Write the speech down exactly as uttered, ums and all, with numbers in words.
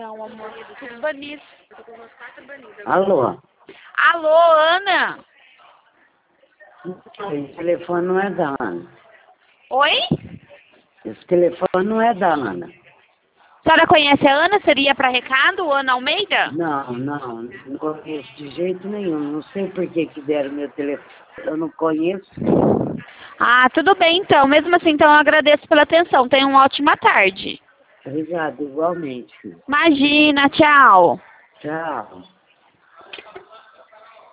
Não, amor, tudo banido. Alô? Alô, Ana? Esse telefone não é da Ana. Oi? Esse telefone não é da Ana. A senhora conhece a Ana? Seria para recado, Ana Almeida? Não, não, não conheço de jeito nenhum. Não sei por que que deram meu telefone. Eu não conheço. Ah, tudo bem então. Mesmo assim, então eu agradeço pela atenção. Tenha uma ótima tarde. Obrigado, igualmente, filho. Imagina, tchau. Tchau.